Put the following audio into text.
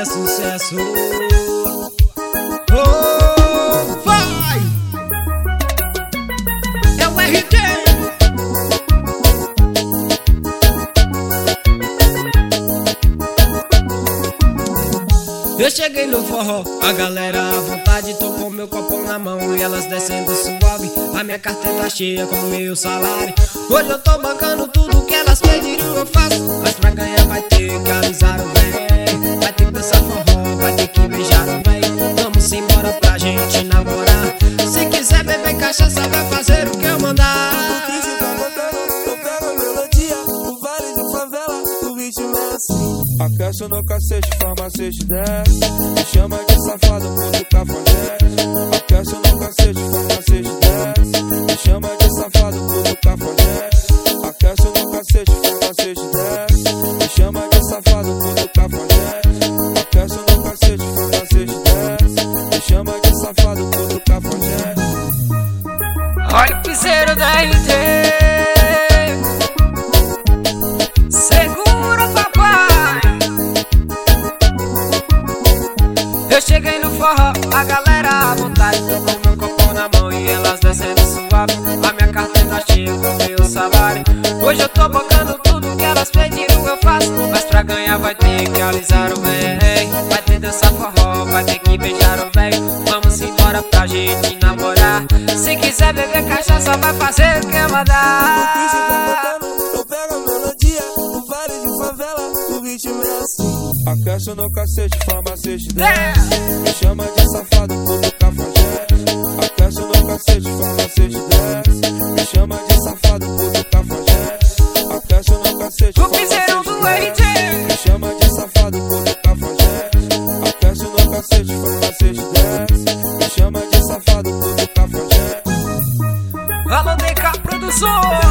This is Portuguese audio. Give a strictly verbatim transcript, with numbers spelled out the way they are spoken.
é sucesso. Oh, vai! É o R J. Eu cheguei no forró, a galera à vontade, tô com meu copo na mão e elas descendo suave. A minha carteira tá cheia com meu salário. Hoje eu tô bancando tudo que elas pediram, eu faço. Mas pra ganhar vai ter que alisar o véi, vai ter que dançar forró, vai ter que beijar o véi. Vamos embora pra gente namorar. Se quiser beber cachaça, vai fazer o que eu mandar. O que cê tá botando? Eu pego a melodia, o vale de favela, o ritmo é assim. Aquece no cacete, farmacete desce, me chama de safado, mundo cafajeste. Aquece no cacete, farmacete desce, me chama de safado, mundo cafajeste. Aquece no cacete, farmacete desce, me chama de safado, mundo cafajeste. Aquece no cacete, farmacete desce, me chama de safado, mundo cafajeste. Olha o piseiro da R T. Segura, papai. Eu cheguei no forró, a galera à vontade, tô com meu copo na mão e elas descendo suave. A minha carteira tá cheia com meu salário. Hoje eu tô bancando tudo que elas pediram, eu faço. Mas pra ganhar vai ter que alisar o véi, vai ter que dançar forró, vai ter que beijar o véi. Vamos embora pra gente namorar. Se quiser beber cachaça, vai fazer o que eu mandar. O que cê tá botando? Eu pego a melodia, o vale de favela, o ritmo é assim. Aquece no cacete, farmacete desce, me chama de safado, puto cafajeste. Aquece no cacete, farmacete desce, me chama de safado, puto cafajeste. Aquece no cacete, O piseirão do R J. me chama de safado, puto cafajeste. Aquece no cacete, farmacete desce, me chama de safado, puto cafajeste. Alô, D K Produções.